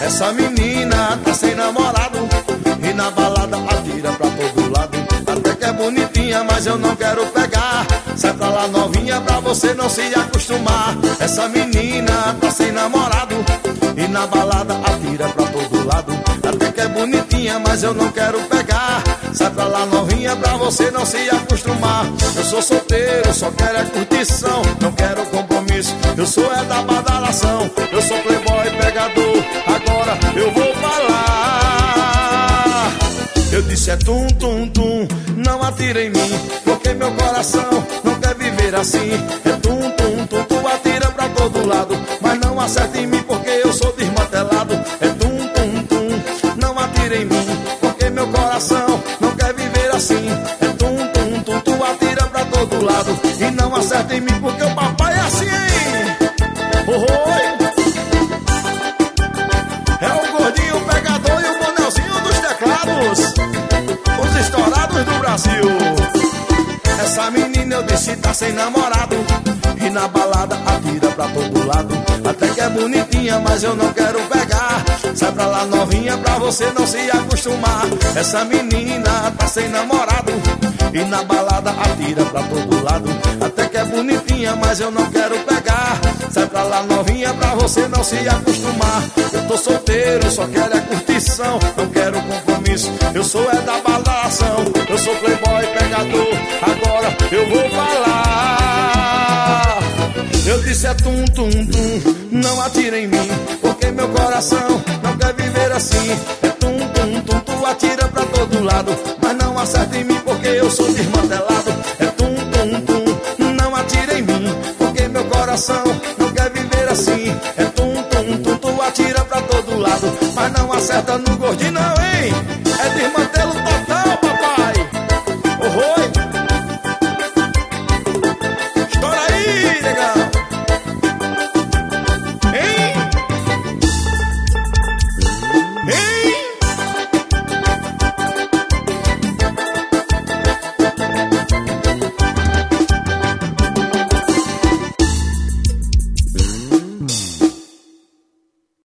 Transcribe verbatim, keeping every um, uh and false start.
Essa menina tá sem namorado e na balada atira pra todo lado. Até que é bonitinha, mas eu não quero pegar. Sai pra lá novinha pra você não se acostumar. Essa menina tá sem namorado e na balada atira pra todo lado. Até que é bonitinha, mas eu não quero pegar. Sai pra lá novinha pra você não se acostumar. Eu sou solteiro, só quero é curtição, não quero compromisso, eu sou é da badalação. Eu sou playboy pegador, agora eu vou falar. Eu disse é tum tum tum, não atira em mim, porque meu coração não quer viver assim. É tum tum tum, tu atira pra todo lado, mas não acerta em mim porque eu sou desmantelado. É tum tum tum, não atira em mim, porque meu coração não quer viver assim. É tum tum tum, tu atira pra todo lado e não acerta em mim porque o papai é assim, hein? Oi! É o gordinho pegador e o bonelzinho dos teclados, os estourados do Brasil. Essa menina eu disse tá sem namorado e na balada atira pra todo lado. Até que é bonitinha, mas eu não quero pegar. Sai pra lá novinha pra você não se acostumar. Essa menina tá sem namorado e na balada atira pra todo lado. Até que é bonitinha, mas eu não quero pegar. Sai pra lá novinha pra você não se acostumar. Eu tô solteiro, só quero é curtição, não quero compromisso, eu sou é da badalação. Eu sou playboy pegador, agora eu vou falar. Eu disse é tum tum tum, não atira em mim, porque meu coração não quer viver assim. É tum tum tum, tu atira pra todo lado, mas não acerta em mim porque eu sou desmantelado. É tum tum tum, não atira em mim, porque meu coração não quer viver assim. É tum tum tum, tu atira pra todo lado, mas não acerta no gordinho não, hein?